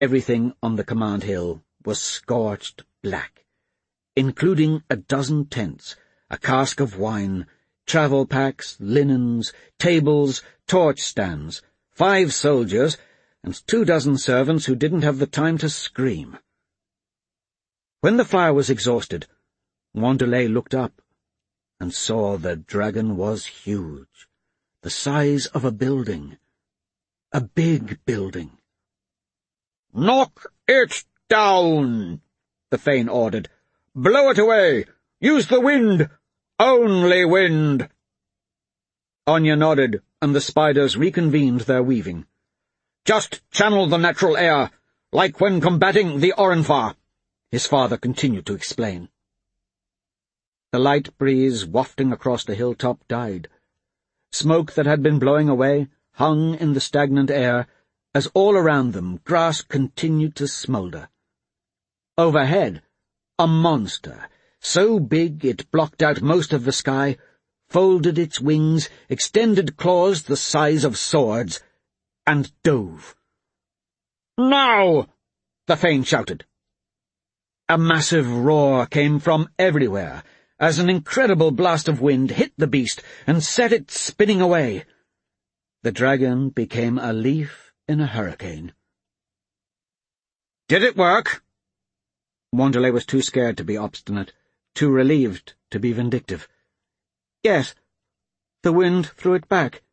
Everything on the command hill was scorched black, including a dozen tents, a cask of wine, travel packs, linens, tables, torch stands, 5 soldiers, and 24 servants who didn't have the time to scream. When the fire was exhausted, Wanderlei looked up and saw the dragon was huge, the size of a building. A big building. "Knock it down," the Thane ordered. "Blow it away! Use the wind! Only wind!" Anya nodded, and the spiders reconvened their weaving. "Just channel the natural air, like when combating the Orenfar," his father continued to explain. The light breeze wafting across the hilltop died. Smoke that had been blowing away hung in the stagnant air, as all around them grass continued to smoulder. Overhead, a monster, so big it blocked out most of the sky, folded its wings, extended claws the size of swords, and dove. "Now!" the Thane shouted. A massive roar came from everywhere, as an incredible blast of wind hit the beast and set it spinning away. The dragon became a leaf in a hurricane. "Did it work?" Wanderlei was too scared to be obstinate, too relieved to be vindictive. "Yes, the wind threw it back."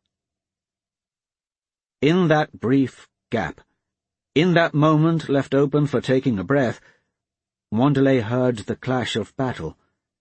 In that brief gap, in that moment left open for taking a breath, Wanderlei heard the clash of battle.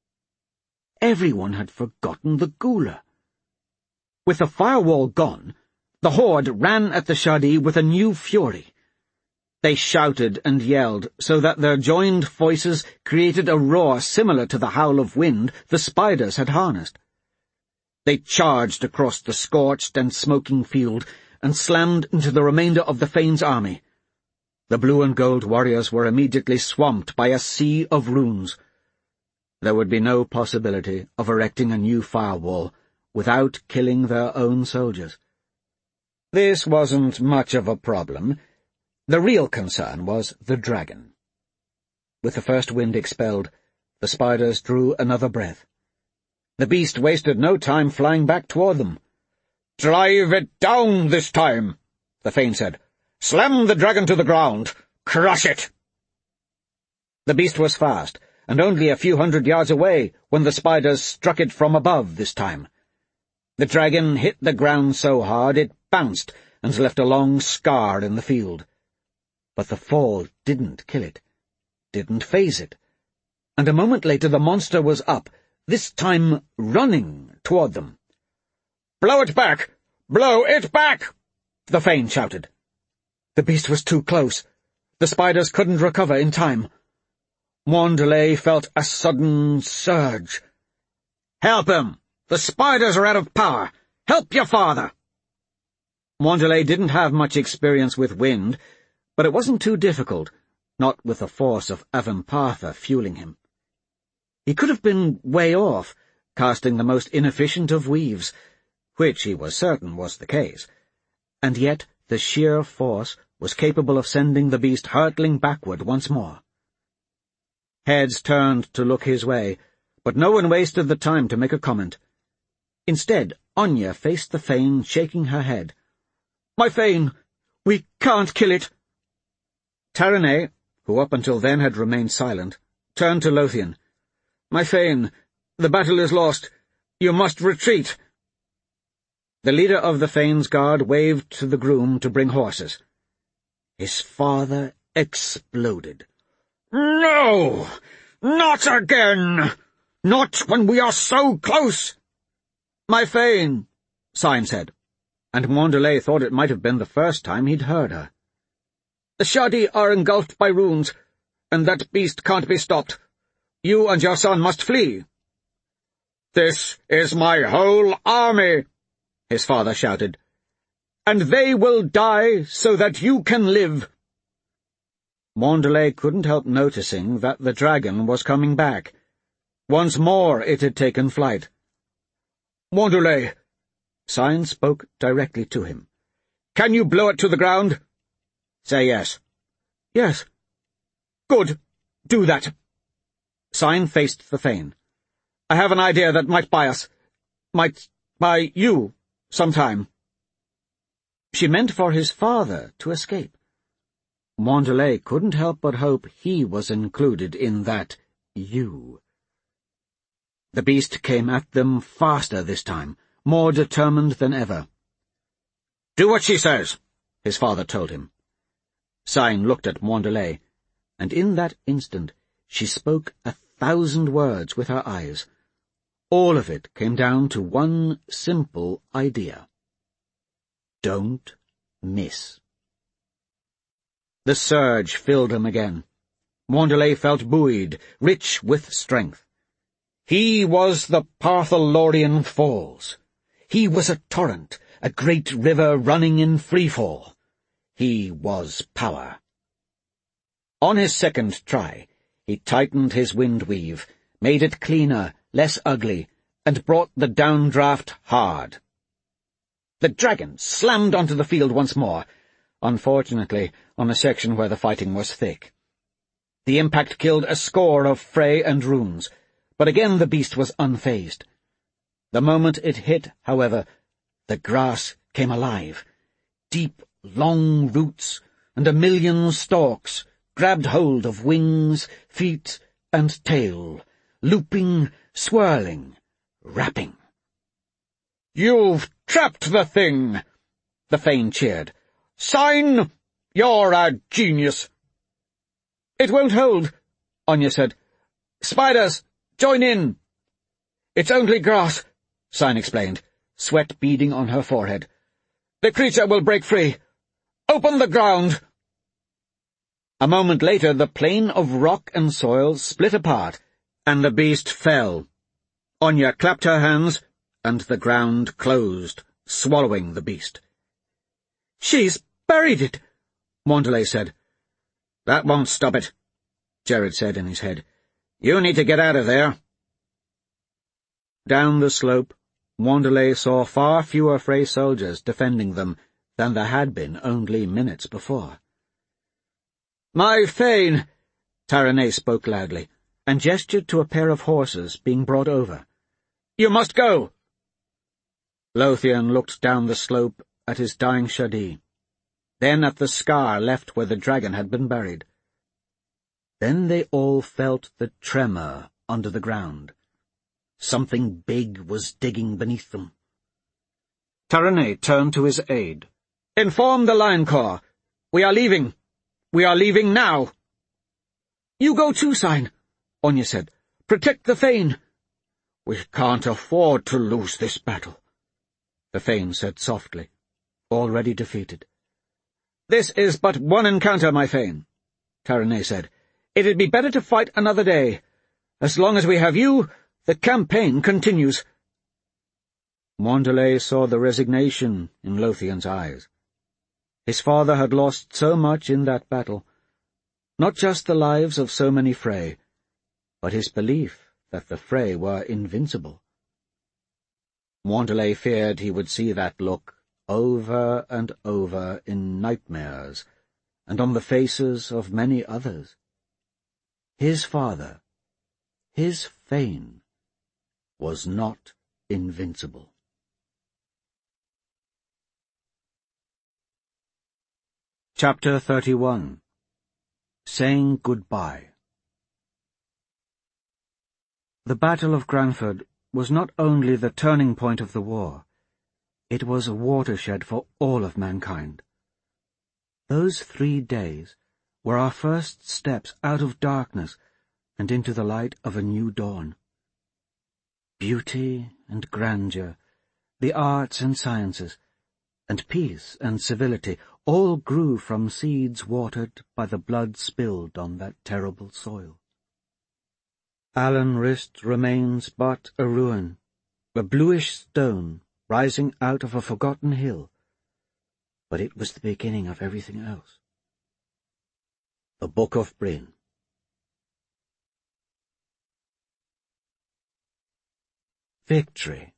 Everyone had forgotten the Gula. With the firewall gone, the horde ran at the Shadi with a new fury. They shouted and yelled so that their joined voices created a roar similar to the howl of wind the spiders had harnessed. They charged across the scorched and smoking field and slammed into the remainder of the Thane's army. The blue and gold warriors were immediately swamped by a sea of runes. There would be no possibility of erecting a new firewall without killing their own soldiers. This wasn't much of a problem. The real concern was the dragon. With the first wind expelled, the spiders drew another breath. The beast wasted no time flying back toward them. "Drive it down this time," the Thane said. "Slam the dragon to the ground. Crush it." The beast was fast, and only a few hundred yards away when the spiders struck it from above this time. The dragon hit the ground so hard it bounced and left a long scar in the field. But the fall didn't kill it, didn't faze it, and a moment later the monster was up, this time running toward them. "Blow it back! Blow it back!" the Thane shouted. The beast was too close. The spiders couldn't recover in time. Wanderlei felt a sudden surge. "Help him! The spiders are out of power! Help your father!" Wanderlei didn't have much experience with wind, but it wasn't too difficult, not with the force of Avampartha fueling him. He could have been way off, casting the most inefficient of weaves, which he was certain was the case, and yet the sheer force was capable of sending the beast hurtling backward once more. Heads turned to look his way, but no one wasted the time to make a comment. Instead, Anya faced the Thane, shaking her head. "My Thane, we can't kill it." Taranei, who up until then had remained silent, turned to Lothian. "My Thane, the battle is lost. You must retreat." The leader of the Thane's guard waved to the groom to bring horses. His father exploded. "No! Not again! Not when we are so close!" "My Thane," Sign said, and Wanderlei thought it might have been the first time he'd heard her. "The Shadi are engulfed by runes, and that beast can't be stopped. You and your son must flee." "This is my whole army," his father shouted, "and they will die so that you can live." Wanderlei couldn't help noticing that the dragon was coming back. Once more it had taken flight. "Wanderlei," Sign spoke directly to him. "Can you blow it to the ground?" "Say yes." Yes. Good. Do that. Sign faced the Thane. I have an idea that might buy us. Might buy you some time. She meant for his father to escape. Wanderley couldn't help but hope he was included in that you. The beast came at them faster this time, more determined than ever. "Do what she says," his father told him. Sign looked at Wanderley, and in that instant she spoke 1,000 words with her eyes. All of it came down to one simple idea. Don't miss. The surge filled him again. Wanderley felt buoyed, rich with strength. He was the Partholorian Falls. He was a torrent, a great river running in freefall. He was power. On his second try, he tightened his windweave, made it cleaner, less ugly, and brought the downdraft hard. The dragon slammed onto the field once more, unfortunately on a section where the fighting was thick. The impact killed a score of Frey and runes, but again the beast was unfazed. The moment it hit, however, the grass came alive. Deep, long roots and 1,000,000 stalks grabbed hold of wings, feet, and tail, looping, swirling, wrapping. "You've trapped the thing!" the Thane cheered. "Sign, you're a genius!" "It won't hold," Anya said. "Spiders, join in!" "It's only grass," Sign explained, sweat beading on her forehead. "The creature will break free. Open the ground!" A moment later the plain of rock and soil split apart, and the beast fell. Anya clapped her hands, and the ground closed, swallowing the beast. "She's buried it," Wanderley said. "That won't stop it," Jared said in his head. "You need to get out of there." Down the slope, Wanderley saw far fewer Frey soldiers defending them than there had been only minutes before. "My Thane!" Taranay spoke loudly, and gestured to a pair of horses being brought over. "You must go!" Lothian looked down the slope at his dying Shadi, then at the scar left where the dragon had been buried. Then they all felt the tremor under the ground. Something big was digging beneath them. Taranay turned to his aide. "Inform the Lion Corps. We are leaving. We are leaving now." "You go too, Sign," Anya said. "Protect the Thane." "We can't afford to lose this battle," the Thane said softly, already defeated. "This is but one encounter, my Thane," Taranay said. "It'd be better to fight another day. As long as we have you, the campaign continues." Wanderley saw the resignation in Lothian's eyes. His father had lost so much in that battle, not just the lives of so many Frey, but his belief that the Frey were invincible. Wanderley feared he would see that look over and over in nightmares, and on the faces of many others. His father, his Thane, was not invincible. Chapter 31. Saying Goodbye. The Battle of Granford was not only the turning point of the war, it was a watershed for all of mankind. Those 3 days were our first steps out of darkness and into the light of a new dawn. Beauty and grandeur, the arts and sciences, and peace and civility all grew from seeds watered by the blood spilled on that terrible soil. Allen Rist remains but a ruin, a bluish stone rising out of a forgotten hill, but it was the beginning of everything else. The Book of Bryn. Victory.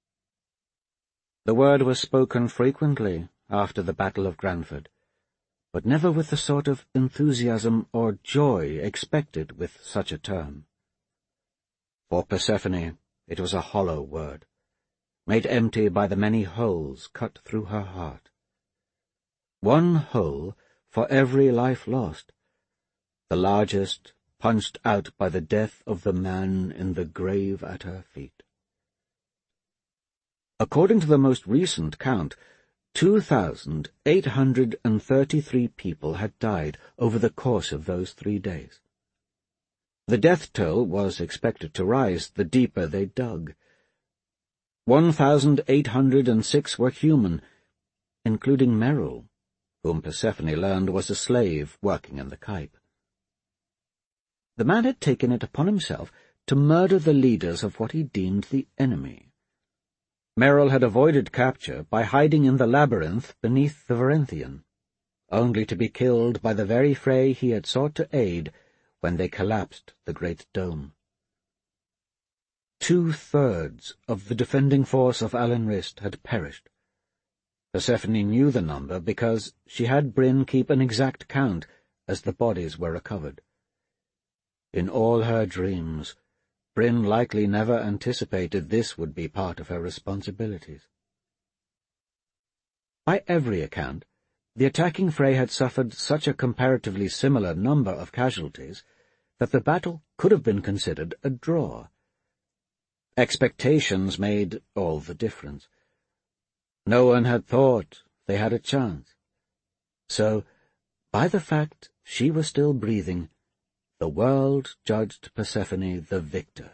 The word was spoken frequently after the Battle of Granford, but never with the sort of enthusiasm or joy expected with such a term. For Persephone, it was a hollow word, made empty by the many holes cut through her heart. One hole for every life lost, the largest punched out by the death of the man in the grave at her feet. According to the most recent count, 2,833 people had died over the course of those 3 days. The death toll was expected to rise the deeper they dug. 1,806 were human, including Merrill, whom Persephone learned was a slave working in the Kype. The man had taken it upon himself to murder the leaders of what he deemed the enemy. Merrill had avoided capture by hiding in the labyrinth beneath the Varinthian, only to be killed by the very fray he had sought to aid when they collapsed the great dome. 2/3 of the defending force of Alenrist had perished. Persephone knew the number because she had Bryn keep an exact count as the bodies were recovered. In all her dreams, Bryn likely never anticipated this would be part of her responsibilities. By every account, the attacking fray had suffered such a comparatively similar number of casualties that the battle could have been considered a draw. Expectations made all the difference. No one had thought they had a chance. So, by the fact she was still breathing, the world judged Persephone the victor.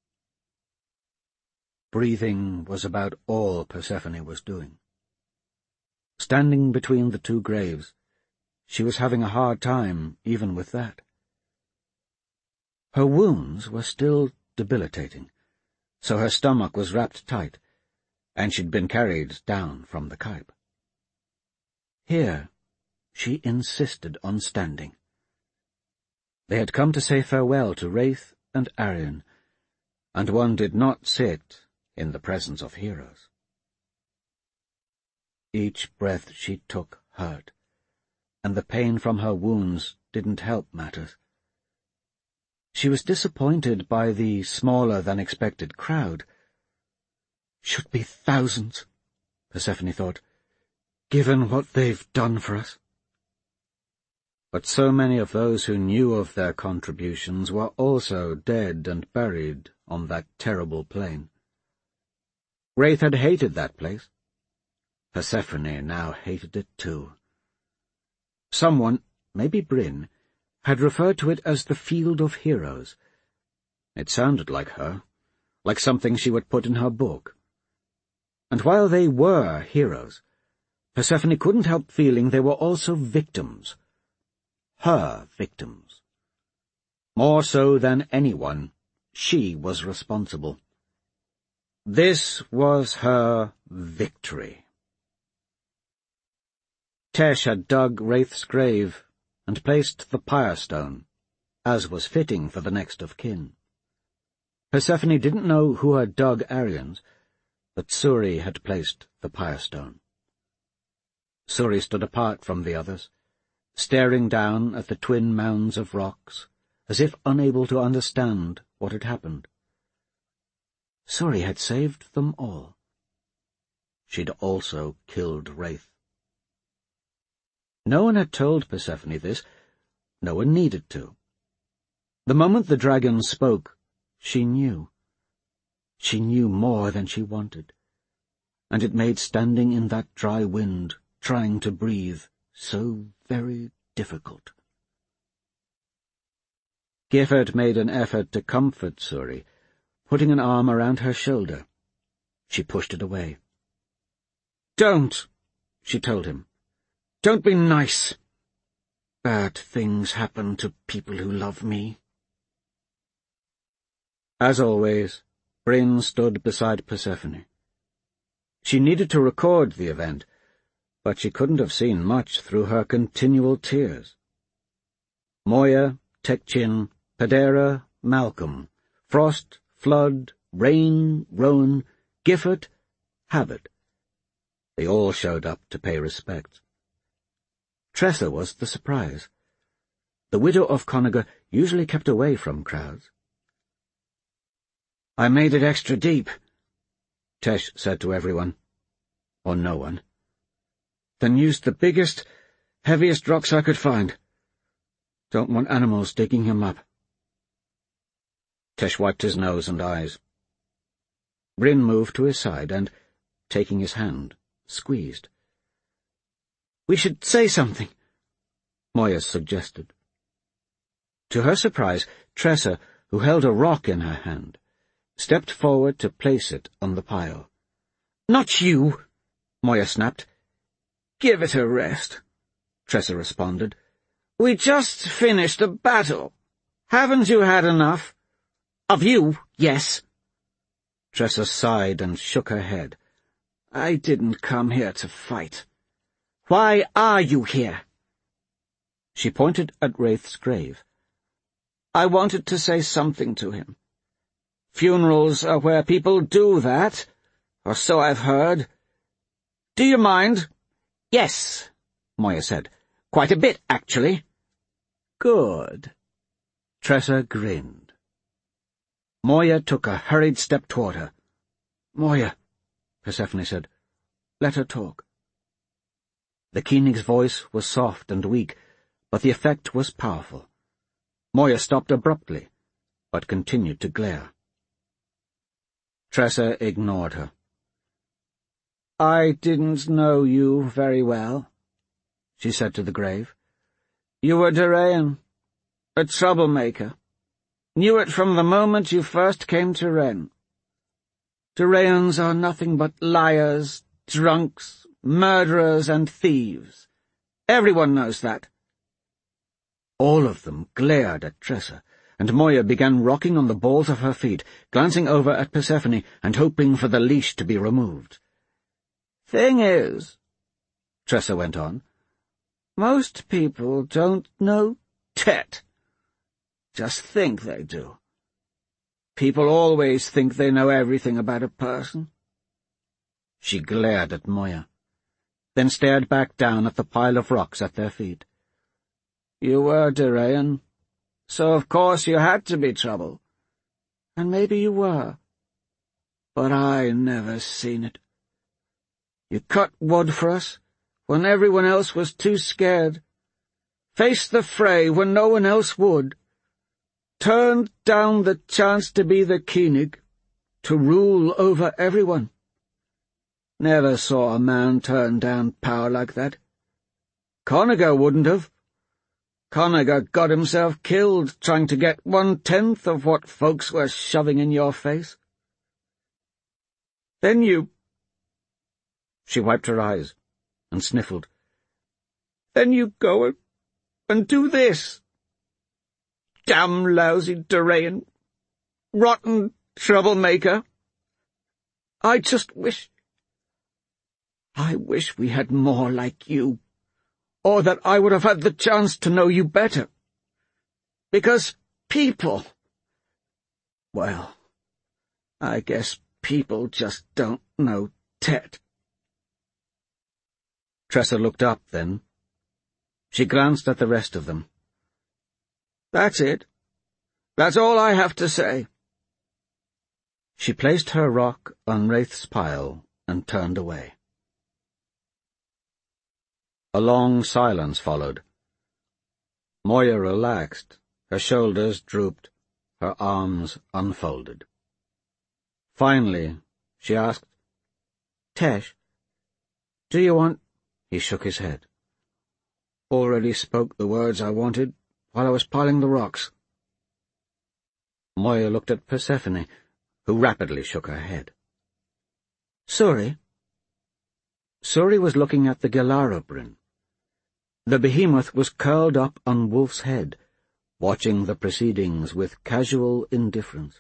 Breathing was about all Persephone was doing. Standing between the 2 graves, she was having a hard time even with that. Her wounds were still debilitating, so her stomach was wrapped tight, and she'd been carried down from the Kype. Here, she insisted on standing. They had come to say farewell to Wraith and Arion, and one did not sit in the presence of heroes. Each breath she took hurt, and the pain from her wounds didn't help matters. She was disappointed by the smaller-than-expected crowd. Should be thousands, Persephone thought, given what they've done for us. But so many of those who knew of their contributions were also dead and buried on that terrible plain. Wraith had hated that place. Persephone now hated it too. Someone, maybe Bryn, had referred to it as the Field of Heroes. It sounded like her, like something she would put in her book. And while they were heroes, Persephone couldn't help feeling they were also victims. Her victims. More so than anyone, she was responsible. This was her victory. Tesh had dug Wraith's grave and placed the pyre stone, as was fitting for the next of kin. Persephone didn't know who had dug Arion's, but Suri had placed the pyre stone. Suri stood apart from the others, staring down at the twin mounds of rocks, as if unable to understand what had happened. Suri had saved them all. She'd also killed Wraith. No one had told Persephone this. No one needed to. The moment the dragon spoke, she knew. She knew more than she wanted, and it made standing in that dry wind, trying to breathe, so very difficult. Gifford made an effort to comfort Suri, putting an arm around her shoulder. She pushed it away. "Don't," she told him. "Don't be nice. Bad things happen to people who love me." As always, Bryn stood beside Persephone. She needed to record the event, but she couldn't have seen much through her continual tears. Moya, Tekchin, Pedera, Malcolm, Frost, Flood, Rain, Rowan, Gifford, Habit. They all showed up to pay respect. Tressa was the surprise. The widow of Connager usually kept away from crowds. "I made it extra deep," Tesh said to everyone. Or no one. "Then used the biggest, heaviest rocks I could find. Don't want animals digging him up." Tesh wiped his nose and eyes. Bryn moved to his side and, taking his hand, squeezed. "We should say something," Moya suggested. To her surprise, Tressa, who held a rock in her hand, stepped forward to place it on the pile. "Not you!" Moya snapped. "Give it a rest," Tressa responded. "We just finished a battle. Haven't you had enough?" "Of you, yes." Tressa sighed and shook her head. "I didn't come here to fight." "Why are you here?" She pointed at Wraith's grave. "I wanted to say something to him. Funerals are where people do that, or so I've heard. Do you mind?" "Yes," Moya said. "Quite a bit, actually." "Good." Tressa grinned. Moya took a hurried step toward her. "Moya," Persephone said. "Let her talk." The Koenig's voice was soft and weak, but the effect was powerful. Moya stopped abruptly, but continued to glare. Tressa ignored her. "I didn't know you very well," she said to the grave. "You were Duraean, a troublemaker. Knew it from the moment you first came to Ren. Duraeans are nothing but liars, drunks, murderers, and thieves. Everyone knows that." All of them glared at Tressa, and Moya began rocking on the balls of her feet, glancing over at Persephone and hoping for the leash to be removed. "Thing is," Tressa went on, "most people don't know Tet. Just think they do. People always think they know everything about a person." She glared at Moya, then stared back down at the pile of rocks at their feet. "You were Duraean, so of course you had to be trouble. And maybe you were. But I never seen it. You cut wood for us when everyone else was too scared. Faced the fray when no one else would. Turned down the chance to be the Koenig, to rule over everyone. Never saw a man turn down power like that. Connager wouldn't have. Connager got himself killed trying to get 1/10 of what folks were shoving in your face. Then you—" She wiped her eyes and sniffled. "Then you go and do this. Damn lousy Duraean. Rotten troublemaker. I just wish we had more like you. Or that I would have had the chance to know you better. Because people— well, I guess people just don't know Tet." Tressa looked up then. She glanced at the rest of them. "That's it. That's all I have to say." She placed her rock on Wraith's pile and turned away. A long silence followed. Moya relaxed, her shoulders drooped, her arms unfolded. Finally, she asked, "Tesh, do you want—" He shook his head. "Already spoke the words I wanted while I was piling the rocks." Moya looked at Persephone, who rapidly shook her head. "Suri?" Suri was looking at the Gelara Bryn. The behemoth was curled up on Wolf's head, watching the proceedings with casual indifference.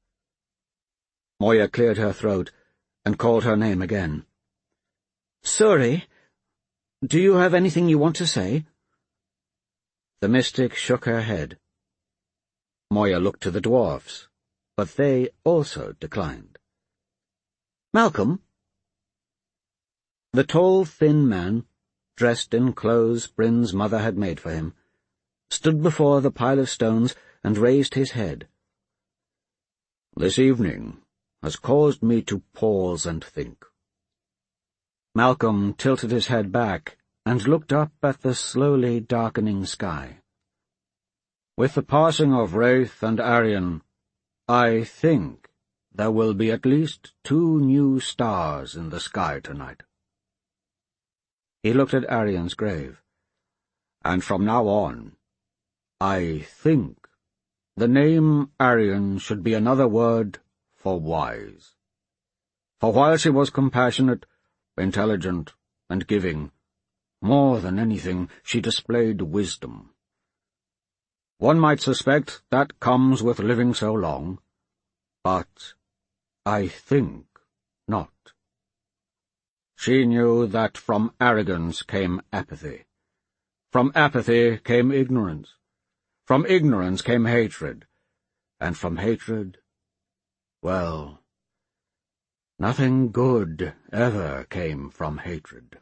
Moya cleared her throat and called her name again. "Suri, do you have anything you want to say?" The mystic shook her head. Moya looked to the dwarfs, but they also declined. "Malcolm?" The tall, thin man, dressed in clothes Bryn's mother had made for him, stood before the pile of stones and raised his head. "This evening has caused me to pause and think." Malcolm tilted his head back and looked up at the slowly darkening sky. "With the passing of Wraith and Arion, I think there will be at least 2 new stars in the sky tonight." He looked at Arion's grave. "And from now on, I think the name Arion should be another word for wise. For while she was compassionate, intelligent, and giving, more than anything, she displayed wisdom. One might suspect that comes with living so long, but I think not. She knew that from arrogance came apathy. From apathy came ignorance. From ignorance came hatred. And from hatred, well, nothing good ever came from hatred."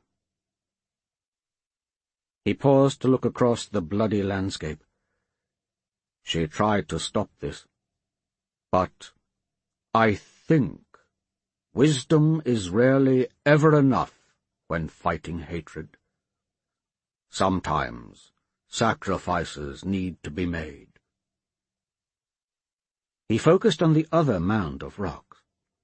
He paused to look across the bloody landscape. "She tried to stop this. But I think wisdom is rarely ever enough when fighting hatred. Sometimes sacrifices need to be made." He focused on the other mound of rocks.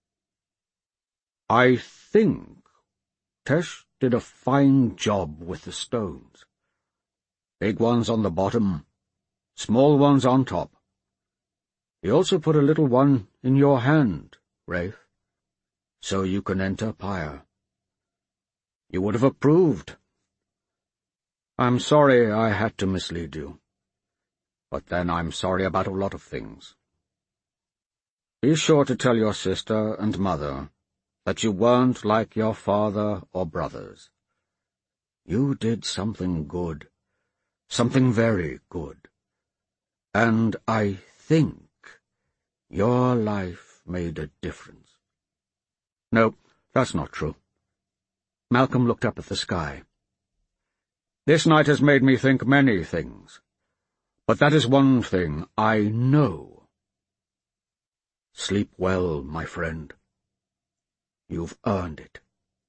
"I think Tesh did a fine job with the stones. Big ones on the bottom, small ones on top. He also put a little one in your hand, Wraith, so you can enter Pyre. You would have approved. I'm sorry I had to mislead you. But then I'm sorry about a lot of things. Be sure to tell your sister and mother that you weren't like your father or brothers. You did something good, something very good. And I think your life made a difference." "No, that's not true." Malcolm looked up at the sky. "This night has made me think many things, but that is one thing I know. Sleep well, my friend. You've earned it."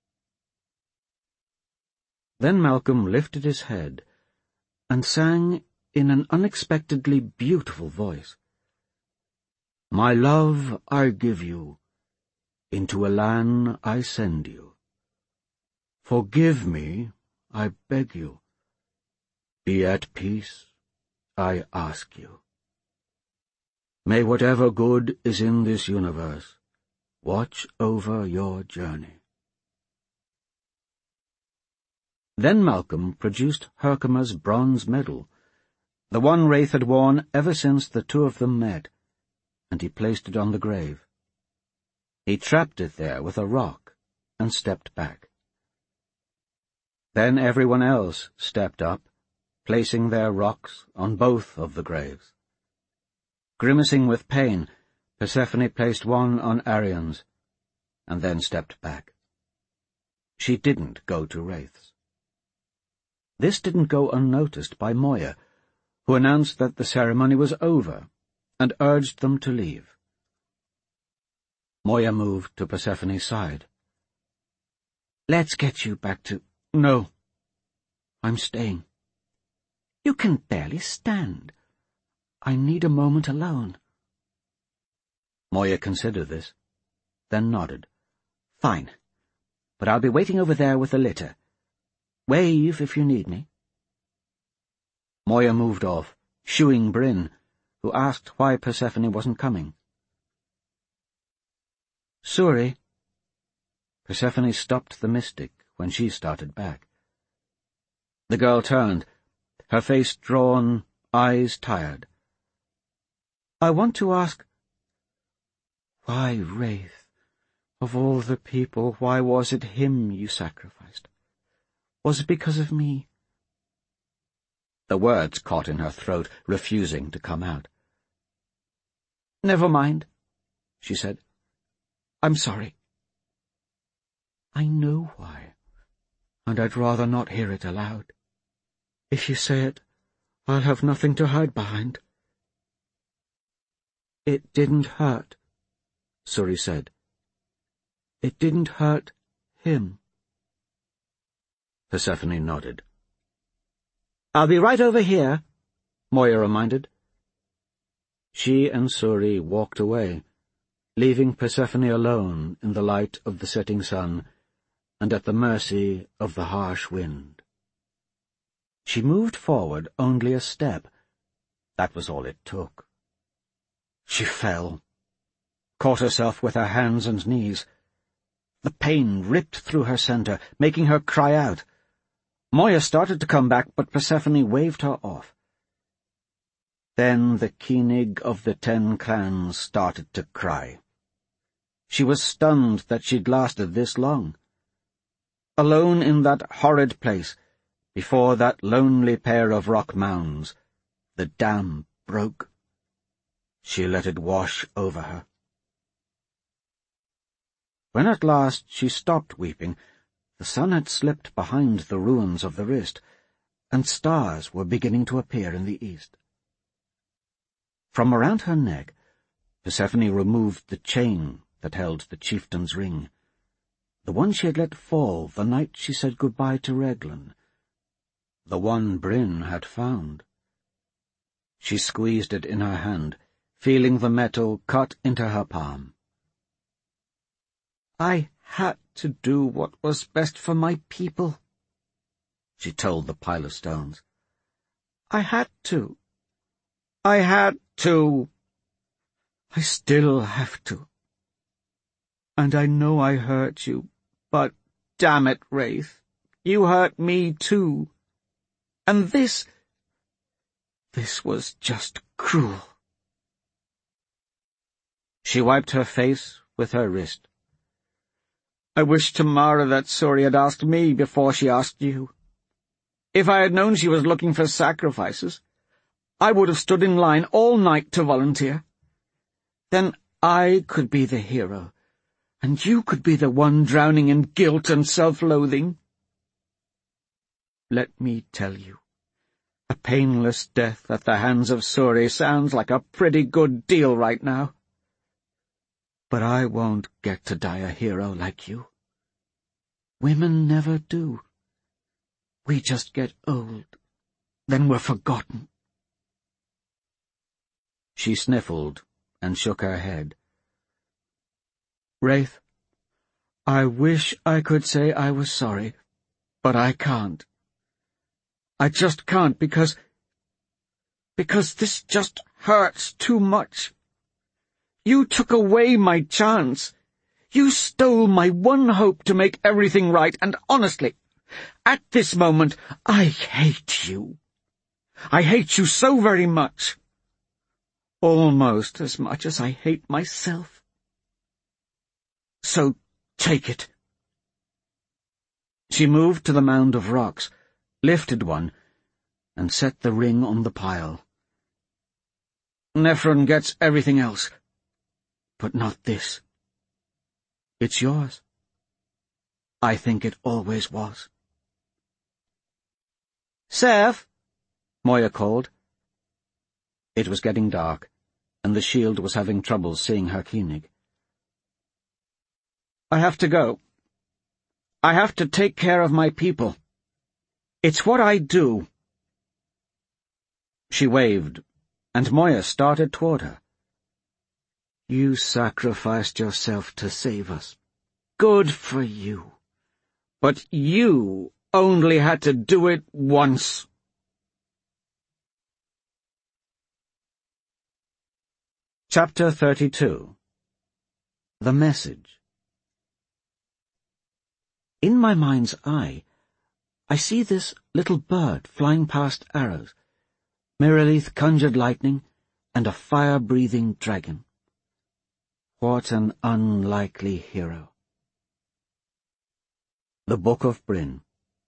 Then Malcolm lifted his head and sang in an unexpectedly beautiful voice. "My love I give you, into Elan I send you. Forgive me, I beg you. Be at peace, I ask you. May whatever good is in this universe watch over your journey." Then Malcolm produced Herkimer's bronze medal, the one Wraith had worn ever since the two of them met, and he placed it on the grave. He trapped it there with a rock and stepped back. Then everyone else stepped up, placing their rocks on both of the graves. Grimacing with pain, Persephone placed one on Arion's, and then stepped back. She didn't go to Wraith's. This didn't go unnoticed by Moya, who announced that the ceremony was over, and urged them to leave. Moya moved to Persephone's side. "Let's get you back to—" "No, I'm staying." "You can barely stand. I need a moment alone." Moya considered this, then nodded. "Fine, but I'll be waiting over there with the litter. Wave if you need me." Moya moved off, shooing Bryn, who asked why Persephone wasn't coming. "Suri." Persephone stopped the mystic when she started back. The girl turned, her face drawn, eyes tired. "I want to ask, why, Wraith, of all the people, why was it him you sacrificed? Was it because of me?" The words caught in her throat, refusing to come out. "Never mind," she said. "I'm sorry." "I know why. and I'd rather not hear it aloud. If you say it, I'll have nothing to hide behind." "It didn't hurt," Suri said. "It didn't hurt him." Persephone nodded. "I'll be right over here," Moya reminded. She and Suri walked away, leaving Persephone alone in the light of the setting sun and at the mercy of the harsh wind. She moved forward only a step. That was all it took. She fell, caught herself with her hands and knees. The pain ripped through her centre, making her cry out. Moya started to come back, but Persephone waved her off. Then the Koenig of the 10 clans started to cry. She was stunned that she'd lasted this long. Alone in that horrid place, before that lonely pair of rock mounds, the dam broke. She let it wash over her. When at last she stopped weeping, the sun had slipped behind the ruins of the Rist, and stars were beginning to appear in the east. From around her neck, Persephone removed the chain that held the chieftain's ring, the one she had let fall the night she said goodbye to Reglan, the one Bryn had found. She squeezed it in her hand, feeling the metal cut into her palm. "I had to do what was best for my people," she told the pile of stones. "I had to. I had to. I still have to. And I know I hurt you, but damn it, Wraith, you hurt me too. And this was just cruel." She wiped her face with her wrist. "I wish tomorrow that Suri had asked me before she asked you. If I had known she was looking for sacrifices, I would have stood in line all night to volunteer. Then I could be the hero, and you could be the one drowning in guilt and self-loathing. Let me tell you, a painless death at the hands of Suri sounds like a pretty good deal right now. But I won't get to die a hero like you. Women never do. We just get old, then we're forgotten." She sniffled and shook her head. "Wraith, I wish I could say I was sorry, but I can't. I just can't because this just hurts too much. You took away my chance. You stole my one hope to make everything right, and honestly, at this moment, I hate you. I hate you so very much. Almost as much as I hate myself. So take it." She moved to the mound of rocks, lifted one, and set the ring on the pile. "Nephron gets everything else, but not this. It's yours. I think it always was." "Seth," Moya called. It was getting dark, and the shield was having trouble seeing her Koenig. "I have to go. I have to take care of my people. It's what I do." She waved, and Moya started toward her. "You sacrificed yourself to save us. Good for you. But you only had to do it once." Chapter 32. The Message. In my mind's eye, I see this little bird flying past arrows, Miralith conjured lightning, and a fire-breathing dragon. What an unlikely hero. The Book of Bryn.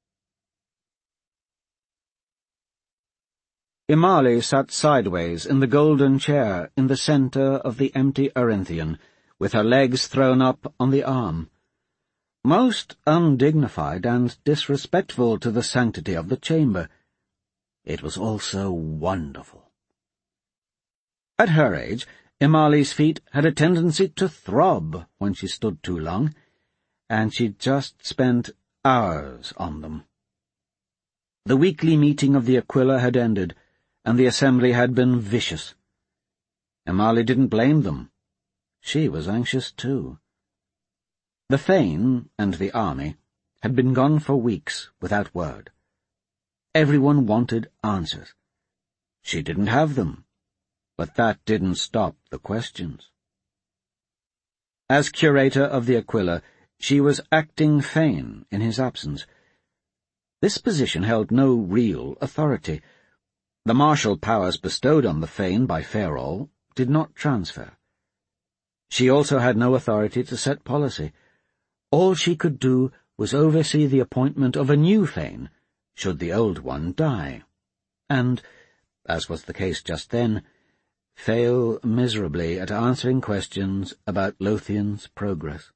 Imali sat sideways in the golden chair in the centre of the empty Erinthian, with her legs thrown up on the arm. most undignified and disrespectful to the sanctity of the chamber. It was also wonderful. At her age, Imali's feet had a tendency to throb when she stood too long, and she'd just spent hours on them. The weekly meeting of the Aquila had ended, and the assembly had been vicious. Imali didn't blame them. She was anxious too. The Thane and the army had been gone for weeks without word. Everyone wanted answers. She didn't have them, but that didn't stop the questions. As curator of the Aquila, she was acting Thane in his absence. This position held no real authority. The martial powers bestowed on the Thane by Fairall did not transfer. She also had no authority to set policy. All she could do was oversee the appointment of a new Thane, should the old one die, and, as was the case just then, fail miserably at answering questions about Lothian's progress.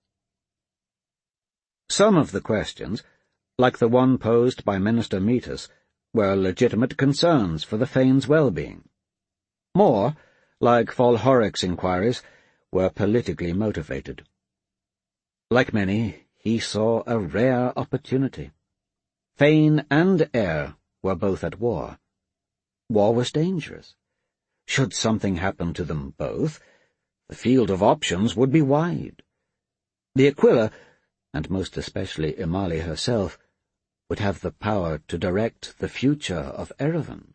Some of the questions, like the one posed by Minister Metus, were legitimate concerns for the Thane's well-being. More, like Volhoric's inquiries, were politically motivated. Like many, he saw a rare opportunity. Thane and heir were both at war. War was dangerous. Should something happen to them both, the field of options would be wide. The Aquila, and most especially Imali herself, would have the power to direct the future of Erevan.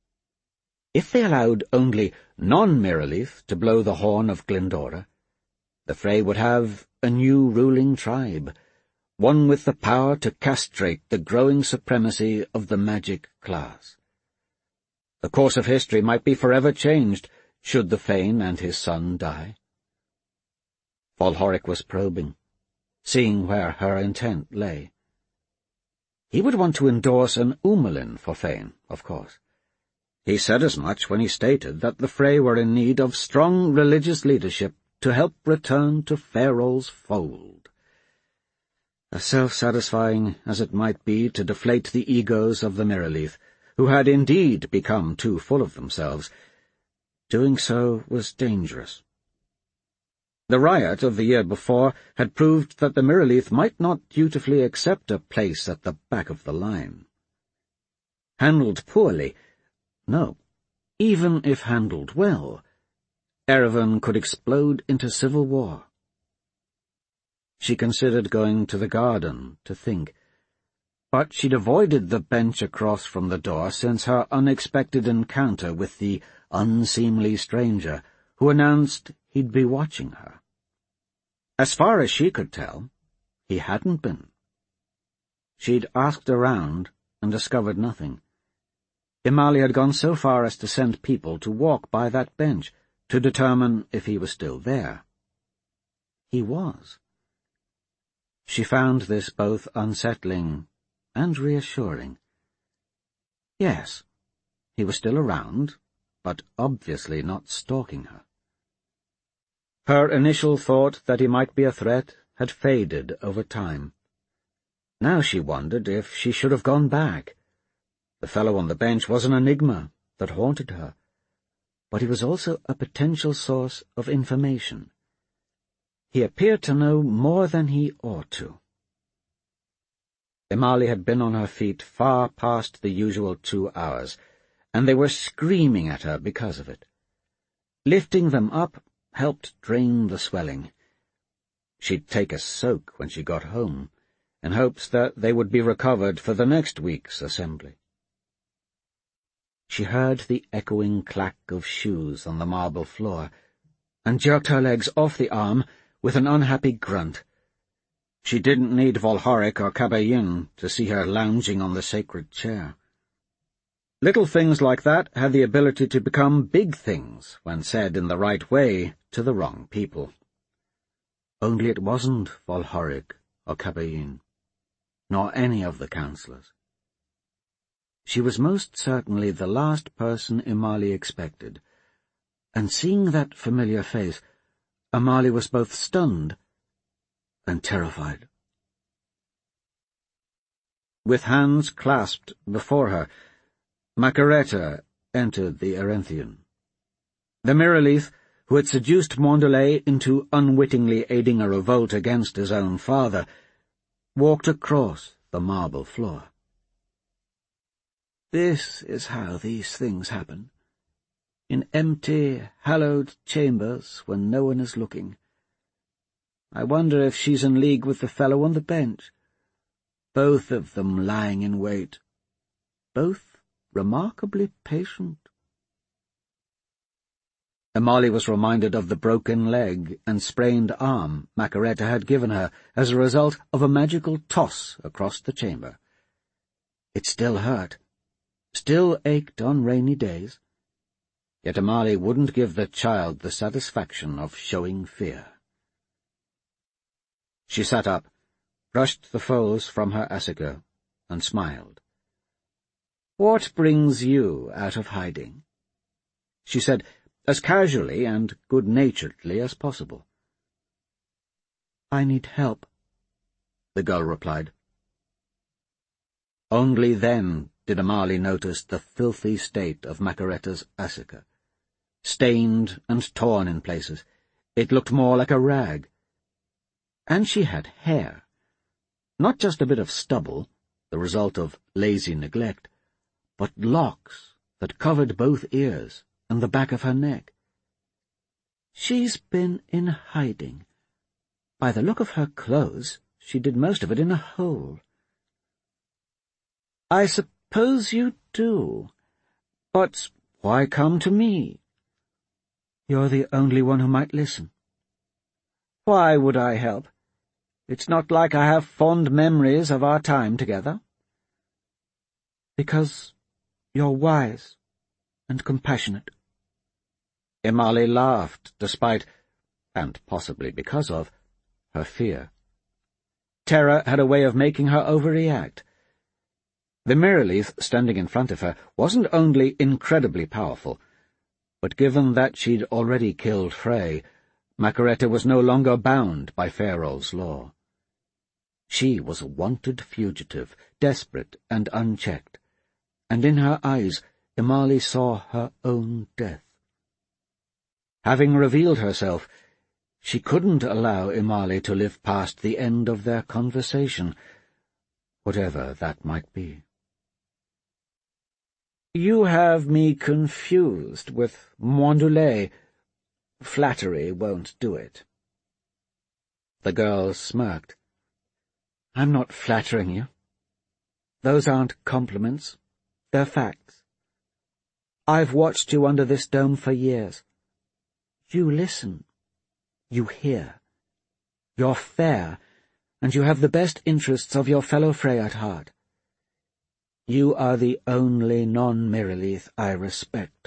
If they allowed only non-Mirraleaf to blow the horn of Glendora, the Frey would have a new ruling tribe, one with the power to castrate the growing supremacy of the magic class. The course of history might be forever changed, should the Thane and his son die. Volhoric was probing, seeing where her intent lay. He would want to endorse an Umalin for Thane, of course. He said as much when he stated that the Frey were in need of strong religious leadership to help return to Fairall's fold. As self-satisfying as it might be to deflate the egos of the Mirraleaf, who had indeed become too full of themselves, doing so was dangerous. The riot of the year before had proved that the Mirraleaf might not dutifully accept a place at the back of the line. Handled poorly, no, even if handled well, Erevan could explode into civil war. She considered going to the garden to think, but she'd avoided the bench across from the door since her unexpected encounter with the unseemly stranger who announced he'd be watching her. As far as she could tell, he hadn't been. She'd asked around and discovered nothing. Imali had gone so far as to send people to walk by that bench to determine if he was still there. He was. She found this both unsettling and reassuring. Yes, he was still around, but obviously not stalking her. Her initial thought that he might be a threat had faded over time. Now she wondered if she should have gone back. The fellow on the bench was an enigma that haunted her, but he was also a potential source of information. He appeared to know more than he ought to. Imali had been on her feet far past the usual 2 hours, and they were screaming at her because of it. Lifting them up helped drain the swelling. She'd take a soak when she got home, in hopes that they would be recovered for the next week's assembly. She heard the echoing clack of shoes on the marble floor, and jerked her legs off the arm with an unhappy grunt. She didn't need Volhoric or Cabayin to see her lounging on the sacred chair. Little things like that had the ability to become big things when said in the right way to the wrong people. Only it wasn't Volhoric or Cabayin, nor any of the councillors. She was most certainly the last person Imali expected, and seeing that familiar face, Imali was both stunned and terrified. With hands clasped before her, Macaretta entered the Erenthian. The Mirrorleaf, who had seduced Mondelay into unwittingly aiding a revolt against his own father, walked across the marble floor. This is how these things happen. In empty, hallowed chambers when no one is looking. I wonder if she's in league with the fellow on the bench. Both of them lying in wait. Both remarkably patient. Imali was reminded of the broken leg and sprained arm Macaretta had given her as a result of a magical toss across the chamber. It still hurt, still ached on rainy days. Yet Imali wouldn't give the child the satisfaction of showing fear. She sat up, brushed the folds from her asseco, and smiled. "What brings you out of hiding?" she said, as casually and good-naturedly as possible. "I need help," the girl replied. Only then did Imali notice the filthy state of Macaretta's asseco. Stained and torn in places, it looked more like a rag. And she had hair. Not just a bit of stubble, the result of lazy neglect, but locks that covered both ears and the back of her neck. She's been in hiding. By the look of her clothes, she did most of it in a hole. "I suppose you do. But why come to me?" "You're the only one who might listen." "Why would I help? It's not like I have fond memories of our time together." "Because you're wise and compassionate." Imali laughed, despite, and possibly because of, her fear. Terror had a way of making her overreact. The Mirrorleaf standing in front of her wasn't only incredibly powerful, but given that she'd already killed Frey, Macaretta was no longer bound by Fairol's law. She was a wanted fugitive, desperate and unchecked, and in her eyes Imali saw her own death. Having revealed herself, she couldn't allow Imali to live past the end of their conversation, whatever that might be. "You have me confused with Mondelay. Flattery won't do it." The girl smirked. "I'm not flattering you. Those aren't compliments. They're facts. I've watched you under this dome for years. You listen. You hear. You're fair, and you have the best interests of your fellow Frey at heart. You are the only non-Mirrorleaf I respect."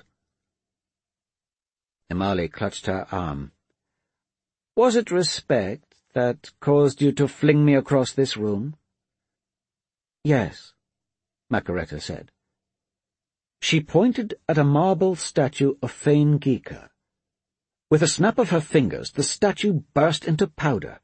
Imali clutched her arm. "Was it respect that caused you to fling me across this room?" "Yes," Macaretta said. She pointed at a marble statue of Fane Geeka. With a snap of her fingers, the statue burst into powder.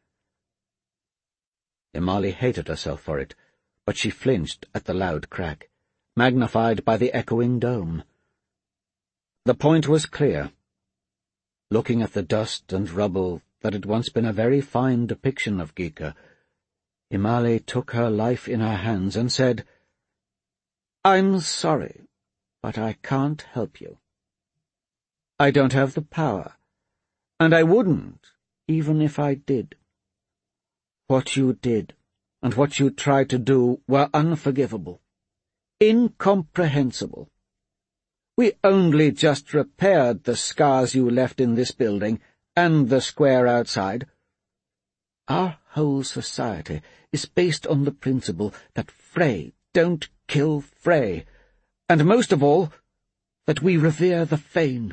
Imali hated herself for it, but she flinched at the loud crack, magnified by the echoing dome. The point was clear. Looking at the dust and rubble that had once been a very fine depiction of Geeka, Imali took her life in her hands and said, "I'm sorry, but I can't help you. I don't have the power, and I wouldn't, even if I did. What you did, and what you tried to do, were unforgivable, incomprehensible. We only just repaired the scars you left in this building, and the square outside. Our whole society is based on the principle that Frey don't kill Frey, and most of all, that we revere the Fane."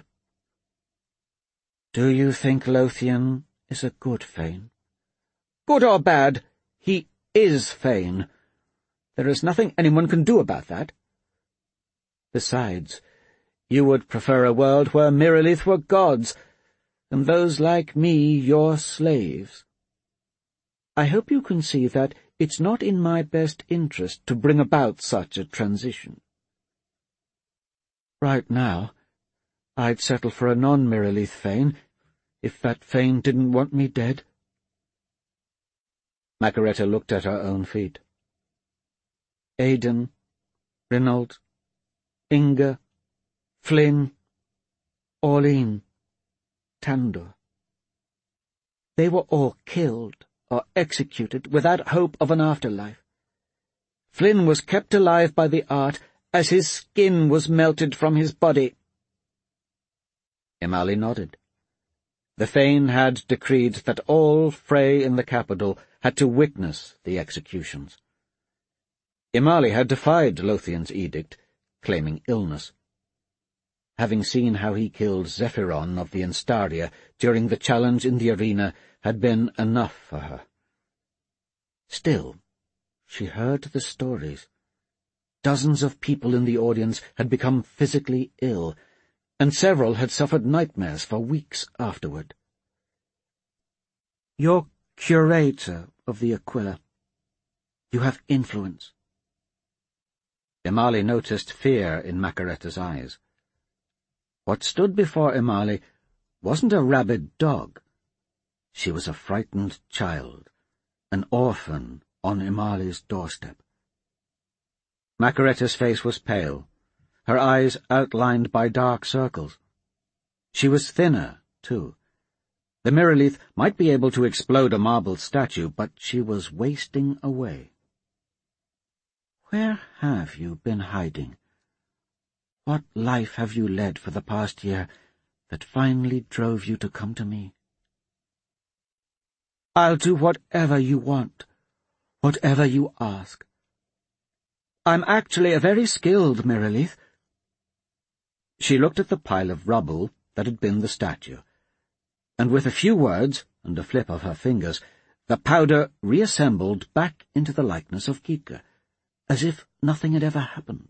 "Do you think Lothian is a good Fane?" "Good or bad, he is Fane. There is nothing anyone can do about that. Besides, you would prefer a world where Mirrorleaf were gods, and those like me your slaves. I hope you can see that It's not in my best interest to bring about such a transition. Right now, I'd settle for a non-Mirraleaf Fane, if that Fane didn't want me dead. Macaretta looked at her own feet. Aidan, Rinald, Inga, Flynn, Orleen, Tandor. They were all killed or executed without hope of an afterlife. Flynn was kept alive by the art as his skin was melted from his body. Imali nodded. The Fane had decreed that all Frey in the capital had to witness the executions. Imali had defied Lothian's edict, claiming illness. Having seen how he killed Zephyron of the Instaria during the challenge in the arena had been enough for her. Still, she heard the stories. Dozens of people in the audience had become physically ill, and several had suffered nightmares for weeks afterward. You're curator of the Aquila. You have influence. Imali noticed fear in Macaretta's eyes. What stood before Imali wasn't a rabid dog. She was a frightened child, an orphan on Imali's doorstep. Macaretta's face was pale, her eyes outlined by dark circles. She was thinner, too. The Mirraleaf might be able to explode a marble statue, but she was wasting away. Where have you been hiding? What life have you led for the past year that finally drove you to come to me? I'll do whatever you want, whatever you ask. I'm actually a very skilled Mirraleaf. She looked at the pile of rubble that had been the statue, and with a few words and a flip of her fingers, the powder reassembled back into the likeness of Kitka, as if nothing had ever happened.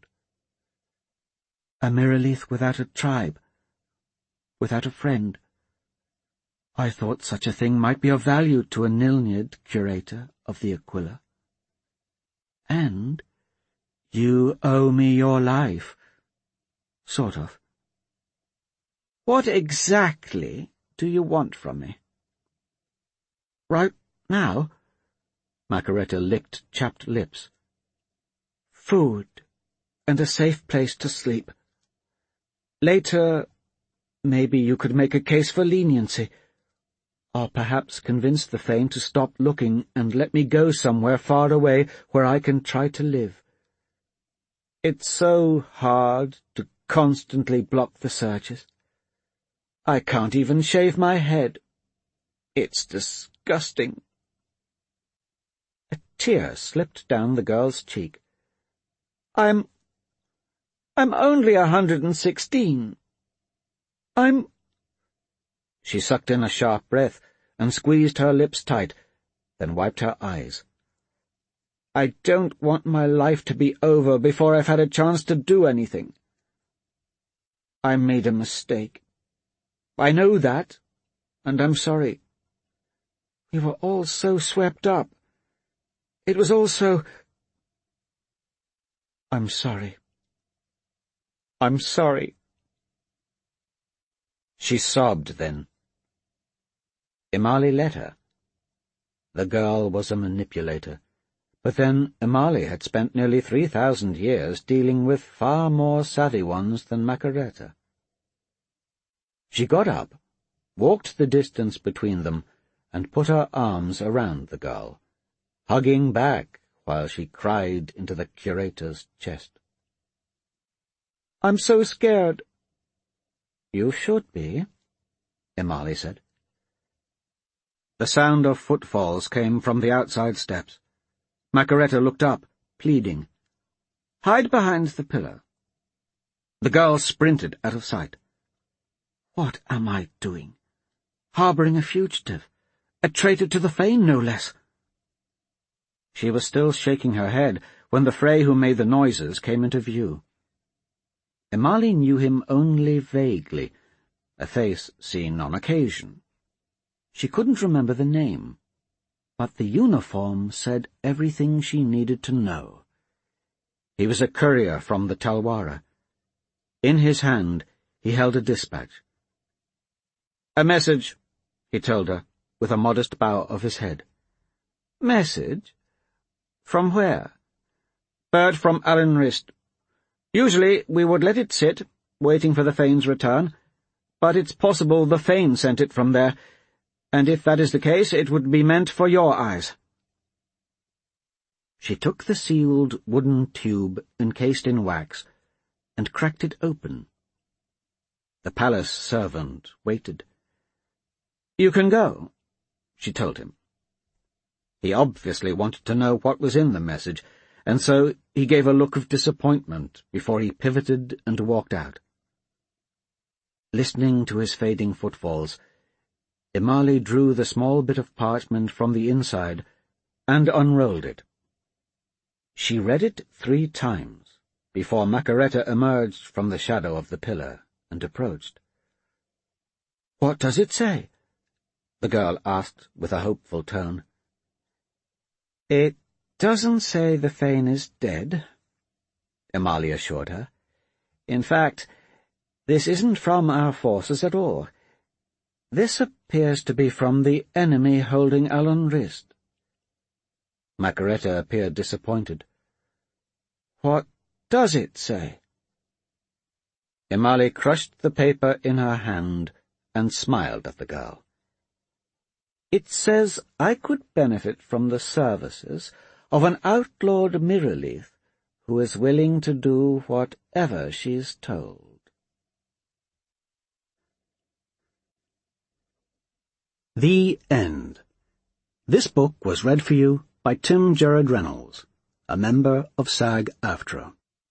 A Mirraleaf without a tribe, without a friend. I thought such a thing might be of value to a Nilnid curator of the Aquila. And you owe me your life. Sort of. What exactly do you want from me? Right now? Macaretta licked chapped lips. Food, and a safe place to sleep. Later, maybe you could make a case for leniency, or perhaps convince the Fane to stop looking and let me go somewhere far away where I can try to live. It's so hard to constantly block the searches. I can't even shave my head. It's disgusting. A tear slipped down the girl's cheek. I'm only 116. She sucked in a sharp breath and squeezed her lips tight, then wiped her eyes. I don't want my life to be over before I've had a chance to do anything. I made a mistake. I know that, and I'm sorry. We were all so swept up. It was all so... I'm sorry. I'm sorry. She sobbed then. Imali let her. The girl was a manipulator, but then Imali had spent nearly 3,000 years dealing with far more savvy ones than Macaretta. She got up, walked the distance between them, and put her arms around the girl, hugging back while she cried into the curator's chest. I'm so scared. You should be, Imali said. The sound of footfalls came from the outside steps. Macaretta looked up, pleading. Hide behind the pillar. The girl sprinted out of sight. What am I doing? Harbouring a fugitive, a traitor to the Fane, no less. She was still shaking her head when the Frey who made the noises came into view. Imali knew him only vaguely, a face seen on occasion. She couldn't remember the name. but the uniform said everything she needed to know. He was a courier from the Talwara. In his hand, he held a dispatch. "A message," he told her, with a modest bow of his head. "Message? From where?" "Bird from Allen Rist. Usually we would let it sit, waiting for the Fane's return, but it's possible the Fane sent it from there, and if that is the case, it would be meant for your eyes." She took the sealed wooden tube encased in wax and cracked it open. The palace servant waited. "You can go," she told him. He obviously wanted to know what was in the message, and so he gave a look of disappointment before he pivoted and walked out. Listening to his fading footfalls, Imali drew the small bit of parchment from the inside and unrolled it. She read it 3 times before Macaretta emerged from the shadow of the pillar and approached. "What does it say?" the girl asked with a hopeful tone. "It doesn't say the Fane is dead," Imali assured her. "In fact, this isn't from our forces at all. This appears to be from the enemy holding Allen Rist." Macaretta appeared disappointed. "What does it say?" Imali crushed the paper in her hand and smiled at the girl. "It says I could benefit from the services of an outlawed Mirraleaf who is willing to do whatever she's told." The End. This book was read for you by Tim Gerard Reynolds, a member of SAG-AFTRA.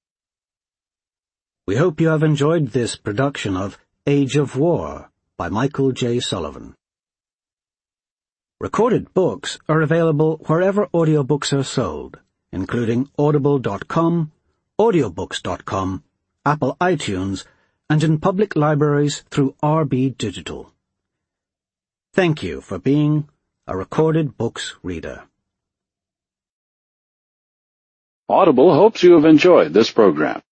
We hope you have enjoyed this production of Age of War by Michael J. Sullivan. Recorded books are available wherever audiobooks are sold, including audible.com, audiobooks.com, Apple iTunes, and in public libraries through RB Digital. Thank you for being a Recorded Books reader. Audible hopes you have enjoyed this program.